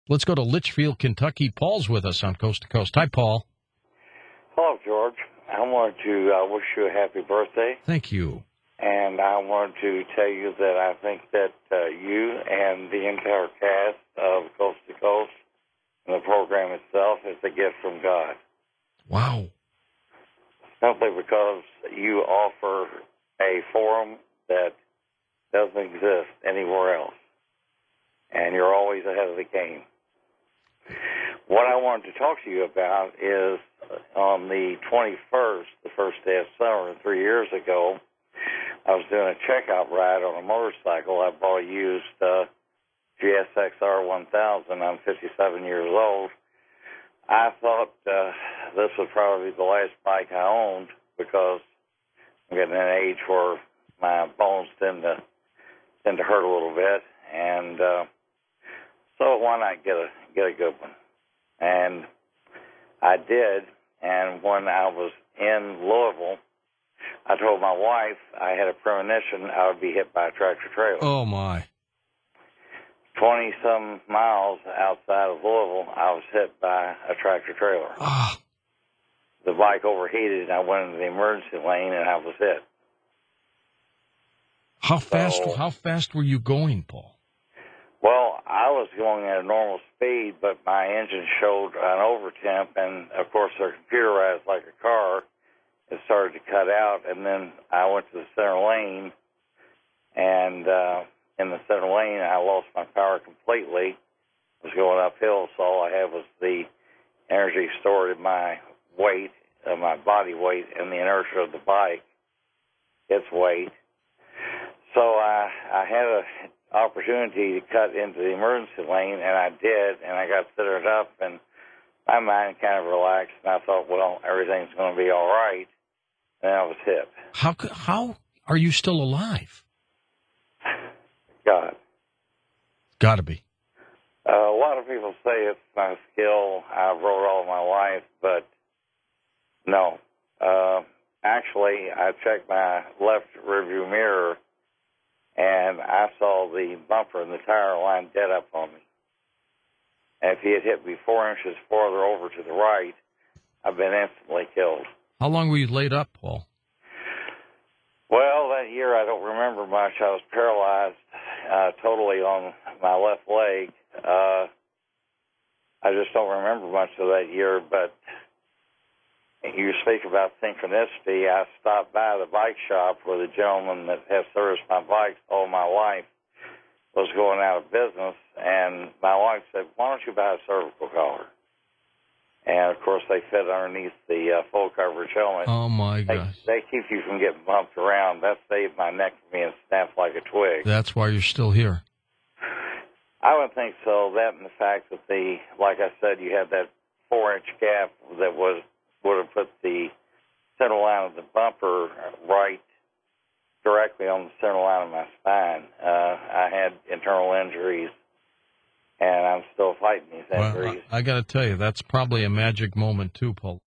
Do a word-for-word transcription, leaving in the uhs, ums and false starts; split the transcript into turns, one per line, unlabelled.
Let's go to Litchfield, Kentucky. Paul's with us on Coast to Coast. Hi, Paul.
Hello, George. I want to uh, wish you a happy birthday.
Thank you.
And I want to tell you that I think that uh, you and the entire cast of Coast to Coast and the program itself is a gift from God.
Wow.
Simply because you offer a forum that doesn't exist anywhere else. And you're always ahead of the game. What I wanted to talk to you about is on the twenty-first, the first day of summer, three years ago, I was doing a checkout ride on a motorcycle. I bought a used uh, G S X R one thousand. I'm fifty-seven years old. I thought uh, this was probably the last bike I owned because I'm getting an age where my bones tend to tend to hurt a little bit, and uh, so why not get a get a good one? And I did. And when I was in Louisville, I told my wife I had a premonition I would be hit by a tractor trailer.
Oh, my.
twenty-some miles outside of Louisville, I was hit by a tractor trailer.
Ah.
The bike overheated, and I went into the emergency lane, and I was hit.
How fast,
so,
how fast were you going, Paul?
Well, I was going at a normal speed, but my engine showed an overtemp, and, of course, they're computerized like a car. It started to cut out, and then I went to the center lane, and uh, in the center lane, I lost my power completely. I was going uphill, so all I had was the energy stored in my weight, uh, my body weight, and the inertia of the bike, its weight. So I, I had an opportunity to cut into the emergency lane, and I did, and I got centered up, and my mind kind of relaxed, and I thought, well, everything's going to be all right, and I was hit.
How how are you still alive?
God.
Got to be.
Uh, a lot of people say it's my skill. I've rode all my life, but no. Uh, actually, I checked my left rearview mirror, and I saw the bumper and the tire line dead up on me. And if he had hit me four inches farther over to the right, I've been instantly killed.
How long were you laid up, Paul?
Well, that year I don't remember much. I was paralyzed uh, totally on my left leg. Uh, I just don't remember much of that year, but you speak about synchronicity. I stopped by the bike shop where the gentleman that has serviced my bikes all my life was going out of business, and my wife said, why don't you buy a cervical collar? And, of course, they fit underneath the uh, full coverage helmet.
Oh, my
they,
gosh.
They keep you from getting bumped around. That saved my neck from being snapped like a twig.
That's why you're still here.
I would think so. That and the fact that, the, like I said, you had that four-inch gap that was would have put the center line of the bumper right directly on the center line of my spine. Uh, I had internal injuries, and I'm still fighting these injuries.
Well, I, I got to tell you, that's probably a magic moment, too, Paul.